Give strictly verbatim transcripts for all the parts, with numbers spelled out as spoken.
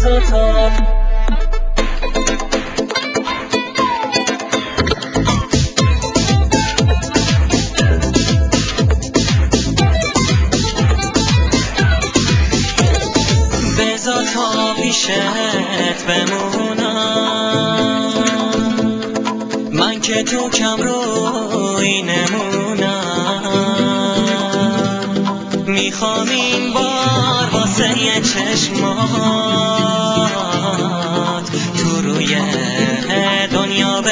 دوتا. بذار تا پیشت بمونم، من که تو کم روی نمونم. میخوام این بار واسه یه چشمات تو روی دنیا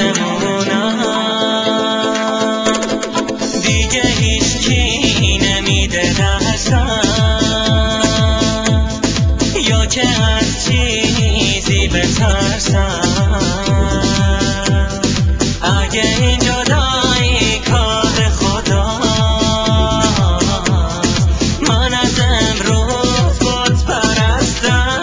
بمونم. دیگه هیچکی نمیده دستم، یا که از چیزی بترسم. اگه این جدایی کار خداست، من از امروز بت پرستم.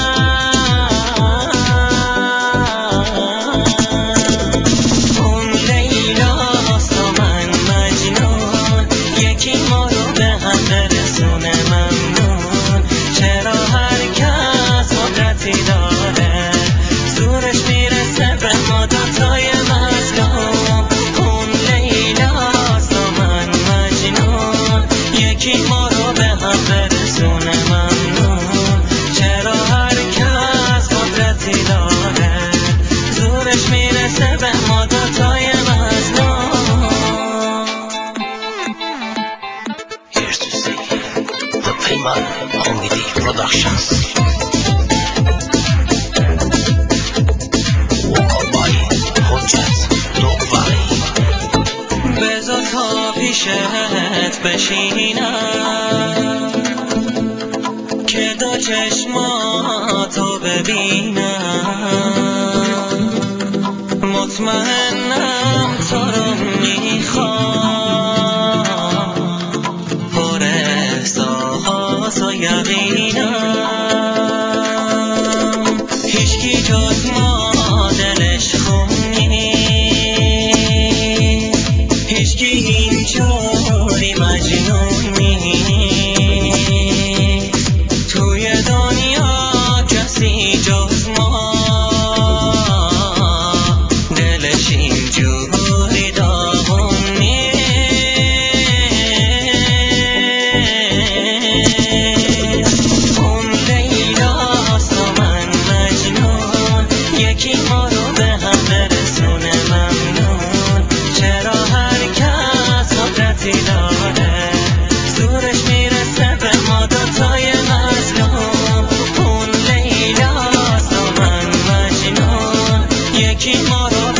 اون لیلاست و من مجنون، یکی ما رو به هم برسونه ممنون. چرا هر کس قدرتی داره زورش میرسه به ما دوتای مظلوم. اون لیلاست و من مجنون، یکی ما رو به هم برسونه ممنون. چرا هر کس قدرتی داره زورش میرسه به ما دوتای مظلوم. Here's to see the Payman Comedy Productions. Vocal by Hojjat Dogvali. بذار تا پیشت بشینم که دو چشماتو ببینم. مطمئنم تو رو میخوام، پر احساس و یقینم. هیچکی جز ما دلش خون نیست، هیچکی اینجوری مجنون نیست. توی دنیا کسی جز ما دلش اینجوری داغون نیست. اون لیلاست و من مجنون، یکی ما رو به هم برسونه ممنون. چرا هر کس قدرتی داره زورش میرسه به ما دوتای مظلوم. اون لیلاست و من مجنون، یکی ما رو